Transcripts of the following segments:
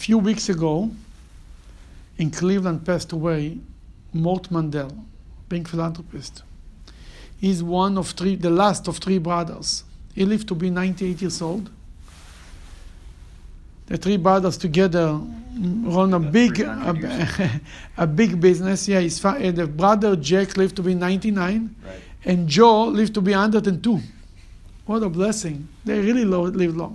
few weeks ago, in Cleveland, passed away Mort Mandel, being philanthropist. He's the last of three brothers. He lived to be 98 years old. The three brothers together run a big business. Yeah, the brother Jack lived to be 99, Right. and Joe lived to be 102. What a blessing. They really lived long.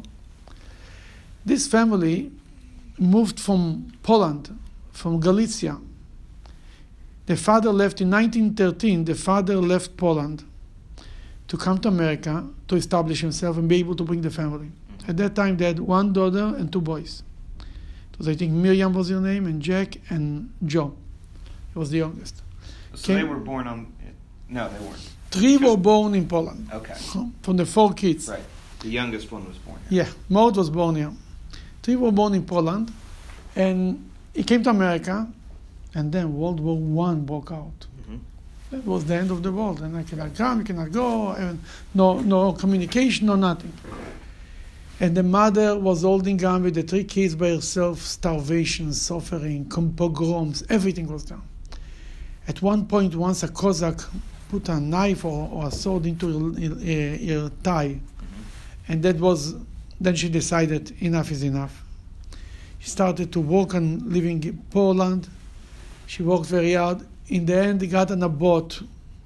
This family moved from Poland, from Galicia. The father left in 1913. The father left Poland to come to America to establish himself and be able to bring the family. At that time, they had one daughter and two boys. It was, I think, Miriam was her name, and Jack and Joe. He was the youngest. So they were born on... No, they weren't. Three were born in Poland. Okay. From the four kids. Right. The youngest one was born here. Yeah, Mort was born here. Three were born in Poland, and he came to America, and then World War I broke out. That was the end of the world, and I cannot come, you cannot go, and no communication, no nothing. And the mother was holding on with the three kids by herself, starvation, suffering, pogroms, everything was done. At one point, once a Cossack put a knife or a sword into her thigh, and then she decided enough is enough. She started to work on living in Poland. She worked very hard. In the end, they got on a boat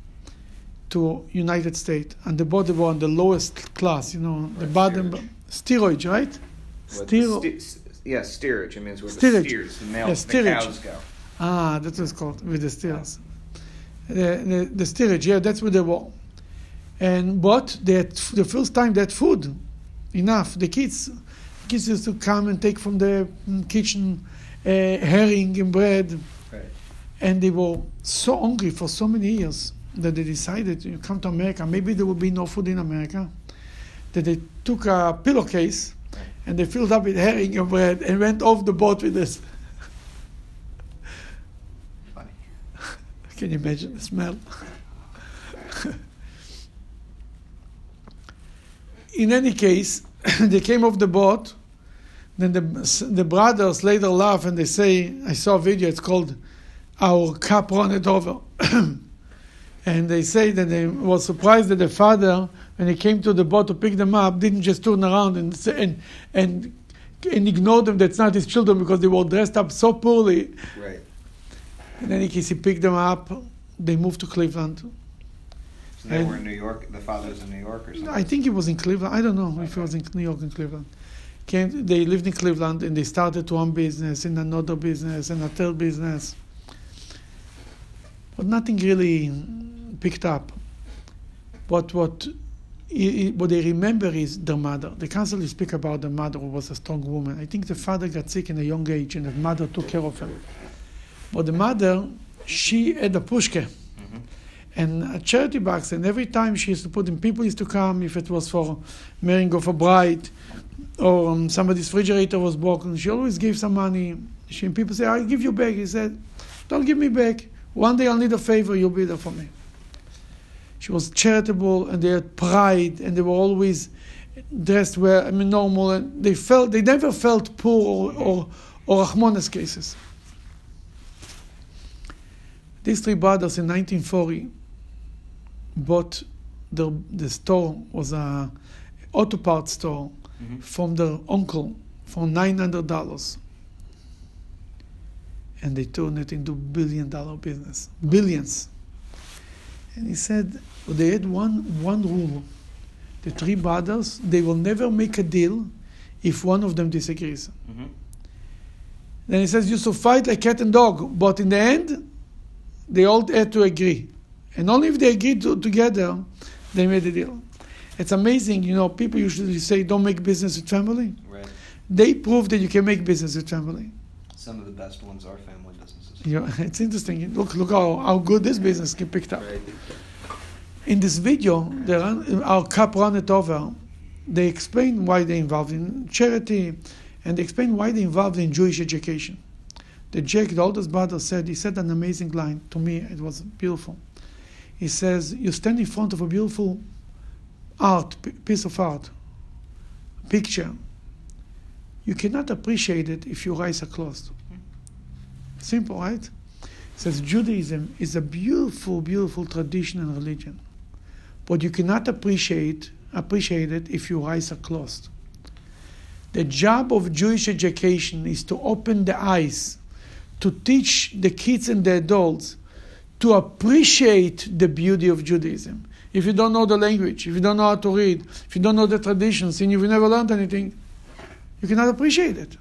to United States, and the boat were on the lowest class, the bottom. Steerage, right? Steerage. I mean, it's where Steerage. the steers, the Steerage. cows go. That was called, with the steers. The steerage, yeah, that's where they were. But the first time they had food, enough. The kids used to come and take from the kitchen herring and bread. Right. And they were so hungry for so many years that they decided to come to America. Maybe there would be no food in America. That they took a pillowcase and they filled up with herring and bread and went off the boat with this. Funny. Can you imagine the smell? In any case, they came off the boat. Then the brothers later laugh and they say, I saw a video, it's called Our Cup Runneth Over. And they say that they were surprised that the father, when he came to the boat to pick them up, didn't just turn around and ignore them. That's not his children because they were dressed up so poorly. Right. In any case, he picked them up. They moved to Cleveland. So they were in New York. The father's in New York or something. I think he was in Cleveland. I don't know if he was in New York and Cleveland. They lived in Cleveland and they started one business, and another business, and a third business. But nothing really picked up. But what they remember is their mother. They constantly speak about their mother, who was a strong woman. I think the father got sick in a young age, and the mother took care of him. But the mother, she had a pushke and a charity box, and every time she used to put in, people used to come, if it was for marrying of a bride, or somebody's refrigerator was broken, she always gave some money. People say, I'll give you back. He said, don't give me back. One day I'll need a favor, you'll be there for me. She was charitable, and they had pride, and they were always dressed well, normal, and they never felt poor or Rahmanas cases. These three brothers in 1940 bought the store, was a auto parts store, from their uncle for $900. And they turned it into $1 billion business. Billions. And he said, they had one rule. The three brothers, they will never make a deal if one of them disagrees. Then he says, you used to fight like cat and dog, but in the end, they all had to agree. And only if they agreed together, they made a deal. It's amazing, people usually say, don't make business with family. Right. They prove that you can make business with family. Some of the best ones are family businesses. It's interesting. Look how good this business can picked up. Right. In this video, Our Cup Runneth Over, they explain why they're involved in charity, and they explain why they're involved in Jewish education. The oldest brother he said an amazing line. To me, it was beautiful. He says, you stand in front of a beautiful piece of art, picture, you cannot appreciate it if your eyes are closed. Simple, right? It says Judaism is a beautiful, beautiful tradition and religion, but you cannot appreciate it if your eyes are closed. The job of Jewish education is to open the eyes, to teach the kids and the adults to appreciate the beauty of Judaism. If you don't know the language, if you don't know how to read, if you don't know the traditions, and if you never learned anything, you cannot appreciate it.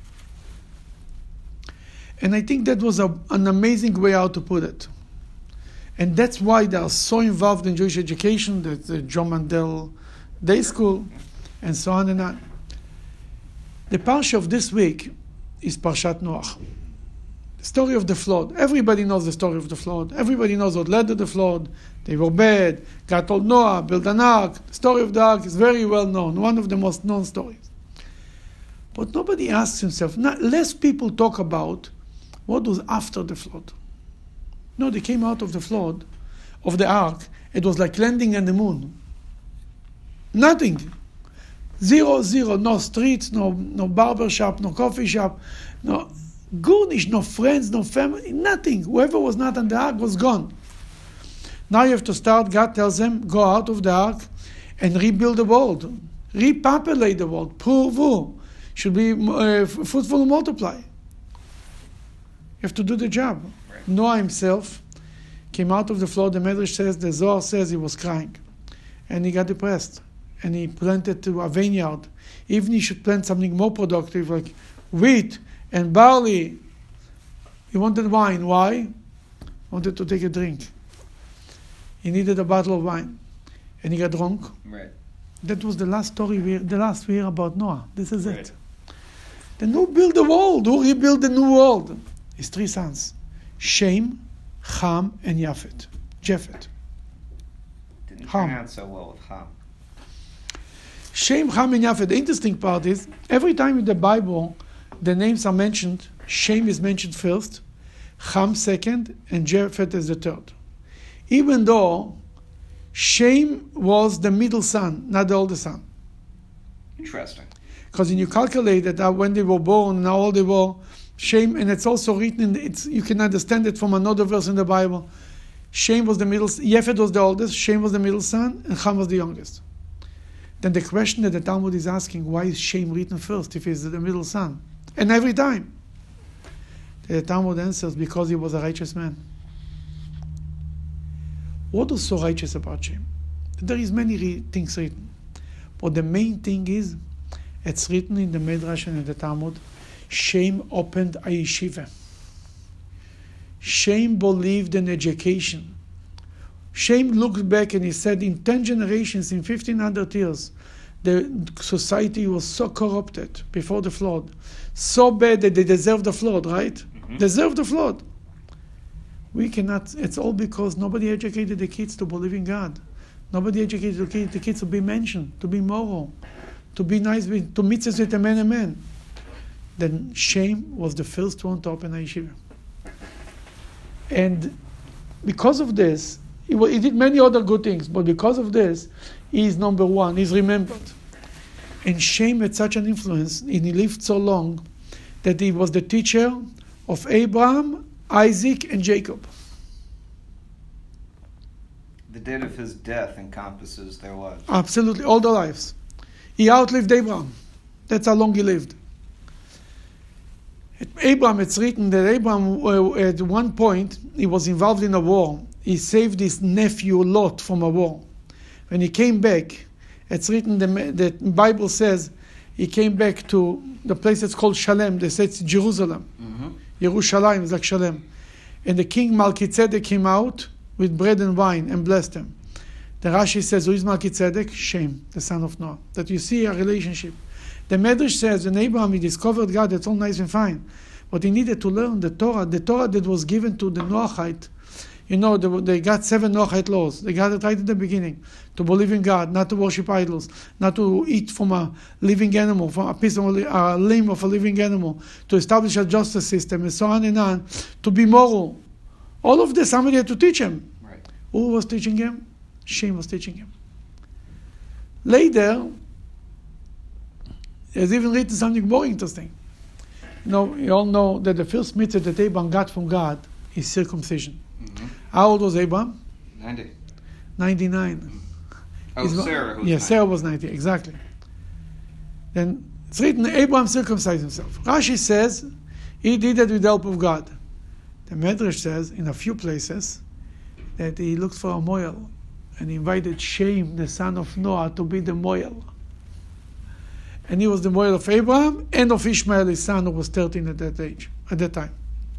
And I think that was an amazing way how to put it. And that's why they are so involved in Jewish education, the John Mandel Day School, and so on and on. The parsha of this week is Parshat Noach. The story of the flood. Everybody knows the story of the flood. Everybody knows what led to the flood. They were bad. God told Noah, build an ark. The story of the ark is very well known. One of the most known stories. But nobody asks himself, less people talk about what was after the flood. No, they came out of the flood, of the ark. It was like landing on the moon. Nothing. 0, 0. No streets, no barber shop, no coffee shop, no Gurnish, no friends, no family, nothing. Whoever was not on the ark was gone. Now you have to start. God tells them, go out of the ark and rebuild the world. Repopulate the world. Purvu. Should be fruitful and multiply. You have to do the job. Right. Noah himself came out of the flood. The Medrash says, the Zohar says he was crying. And he got depressed. And he planted a vineyard. Even he should plant something more productive like wheat and barley. He wanted wine. Why? He wanted to take a drink. He needed a bottle of wine. And he got drunk. Right. That was the last story, the last we hear about Noah. This is it. Then who built the world? Who rebuilt the new world? His 3 sons. Shem, Ham, and Japheth. Didn't turn out so well with Ham. Shem, Ham, and Japheth. The interesting part is, every time in the Bible, the names are mentioned, Shem is mentioned first, Ham second, and Japheth is the third. Even though Shem was the middle son, not the oldest son. Interesting. Because when you calculate that when they were born and how old they were, Shem, and it's also written, you can understand it from another verse in the Bible. Shem was the middle, Japheth was the oldest, Shem was the middle son, and Ham was the youngest. Then the question that the Talmud is asking, why is Shem written first if he's the middle son? And every time. The Talmud answers, because he was a righteous man. What is so righteous about Shem? There is many things written. But the main thing is, it's written in the Midrash and in the Talmud, Shem opened a yeshiva. Shem believed in education. Shem looked back and he said, in 10 generations, in 1500 years, the society was so corrupted before the flood, so bad that they deserved the flood, right? Mm-hmm. Deserved the flood. We cannot, it's all because nobody educated the kids to believe in God. Nobody educated the kids to be mentioned, to be moral, to be nice, to mitzvahs with a man and man. Then Shem was the first one to open a yeshiva. And because of this, he did many other good things, but because of this, he is number one, he's remembered. And Shem had such an influence, and he lived so long, that he was the teacher of Abraham, Isaac, and Jacob. The date of his death encompasses their lives. Absolutely, all their lives. He outlived Abraham. That's how long he lived. Abraham, it's written that Abraham, at one point, he was involved in a war. He saved his nephew Lot from a war. When he came back, it's written, the Bible says, he came back to the place that's called Shalem. They say it's Jerusalem. Mm-hmm. Yerushalayim is like Shalem. And the king Melchizedek came out with bread and wine and blessed them. The Rashi says, who is Melchizedek? Shem, the son of Noah. That you see a relationship. The Medrash says, when Abraham, he discovered God, that's all nice and fine. But he needed to learn the Torah that was given to the Noahite. You know, they got 7 Noahite laws. They got it right at the beginning. To believe in God, not to worship idols, not to eat from a living animal, from a piece of a limb of a living animal, to establish a justice system, and so on and on, to be moral. All of this, somebody had to teach him. Right. Who was teaching him? Shem was teaching him. Later, There's even written something more interesting. You all know that the first mitzvah that Abraham got from God is circumcision. Mm-hmm. How old was Abraham? 90. 99. Oh, Sarah. Who's 90. Sarah was 90, exactly. Then it's written, Abraham circumcised himself. Rashi says, he did it with the help of God. The Medrash says, in a few places, that he looked for a moel, and he invited Shem, the son of Noah, to be the moel. And he was the moel of Abraham and of Ishmael, his son, who was 13 at that time.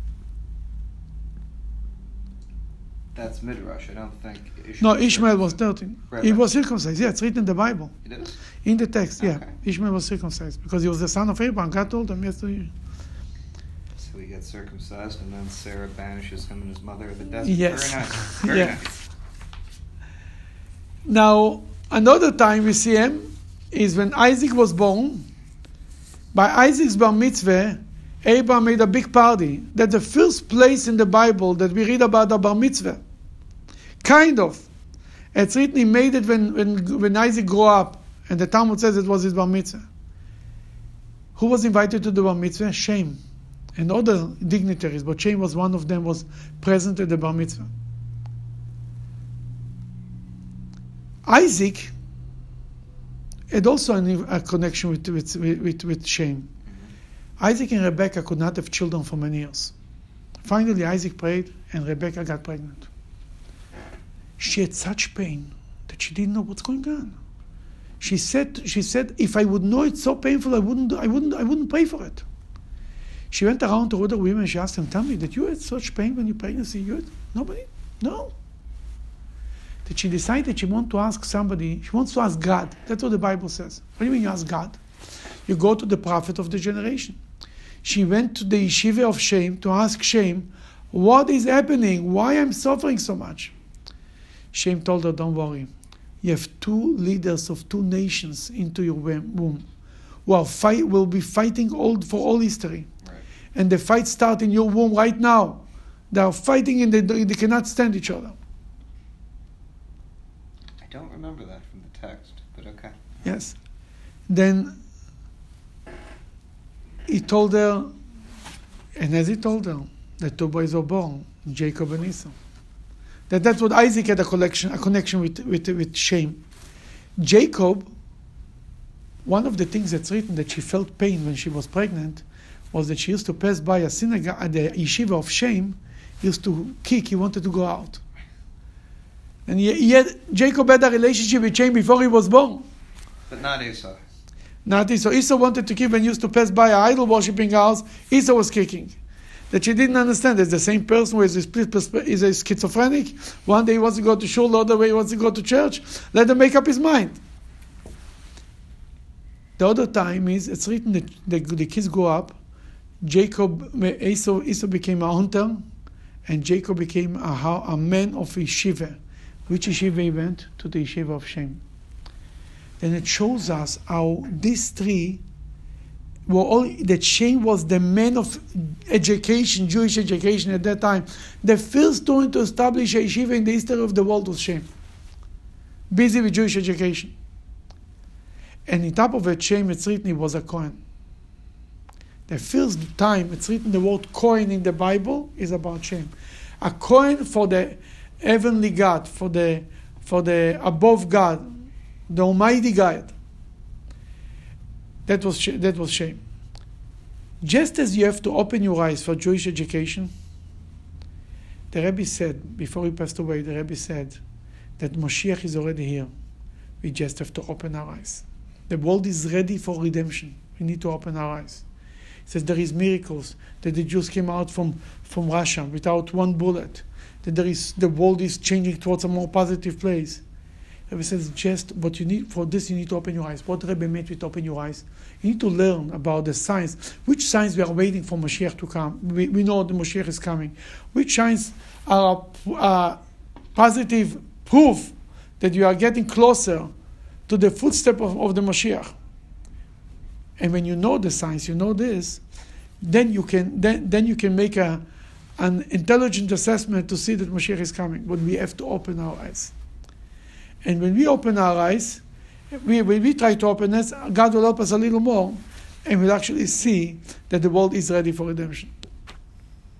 That's Midrash. I don't think Ishmael was 13. Right, He right. was circumcised. Yeah, it's written in the Bible. It is? In the text, yeah. Okay. Ishmael was circumcised because he was the son of Abraham. God told him, yes, to you. So he gets circumcised, and then Sarah banishes him and his mother of the desert. Yes. Very nice. Very Yeah. nice. Now, another time we see him is when Isaac was born. By Isaac's bar mitzvah, Abraham made a big party. That's the first place in the Bible that we read about a bar mitzvah. Kind of. It's written he made it when Isaac grew up, and the Talmud says it was his bar mitzvah. Who was invited to the bar mitzvah? Shem. And other dignitaries, but Shem was one of them, was present at the bar mitzvah. Isaac had also a connection with Shem. Isaac and Rebecca could not have children for many years. Finally, Isaac prayed, and Rebecca got pregnant. She had such pain that she didn't know what's going on. She said, if I would know it's so painful, I wouldn't pray for it. She went around to other women and she asked them, tell me, did you have such pain when you pregnancy? You had? Nobody? No. That she decided she wants to ask somebody, she wants to ask God. That's what the Bible says. What do you mean you ask God? You go to the prophet of the generation. She went to the yeshiva of Shem to ask Shem, what is happening? Why I'm suffering so much? Shem told her, don't worry. You have two leaders of two nations into your womb who will be fighting for all history. Right. And the fight starts in your womb right now. They are fighting and they cannot stand each other. I don't remember that from the text, but okay. Yes. Then he told her, and as he told her, the two boys were born, Jacob and Esau. That's what Isaac had a connection with Shem. Jacob, one of the things that's written that she felt pain when she was pregnant was that she used to pass by a synagogue at the yeshiva of Shem, used to kick, he wanted to go out. And Jacob had a relationship with Shem before he was born. But not Esau. Not Esau. Esau wanted to kick and used to pass by an idol worshipping house. Esau was kicking. That she didn't understand. It's the same person who is a schizophrenic. One day he wants to go to shul, the other way he wants to go to church. Let him make up his mind. The other time is, it's written that the kids grow up. Esau became a hunter, and Jacob became a man of yeshiva. Which yeshiva he went? To the yeshiva of Shem. Then it shows us how these three that Shem was the man of education, Jewish education at that time. The first one to establish a yeshiva in the history of the world was Shem. Busy with Jewish education. And on top of it, Shem, it's written, he was a Kohen. The first time it's written the word Kohen in the Bible is about Shem. A Kohen for the heavenly God, for the above God, the Almighty God. That was Shem. Just as you have to open your eyes for Jewish education, the Rebbe said, before he passed away, the Rebbe said that Moshiach is already here. We just have to open our eyes. The world is ready for redemption. We need to open our eyes. He says there is miracles, that the Jews came out from Russia without one bullet, that the world is changing towards a more positive place. Rebbe says, just what you need for this, you need to open your eyes. What Rebbe meant with open your eyes? You need to learn about the signs. Which signs we are waiting for Mashiach to come? We know the Mashiach is coming. Which signs are positive proof that you are getting closer to the footstep of the Mashiach? And when you know the signs, you know this, then you can make an intelligent assessment to see that Mashiach is coming. But we have to open our eyes. And when we open our eyes, when we try to open this, God will help us a little more, and we'll actually see that the world is ready for redemption.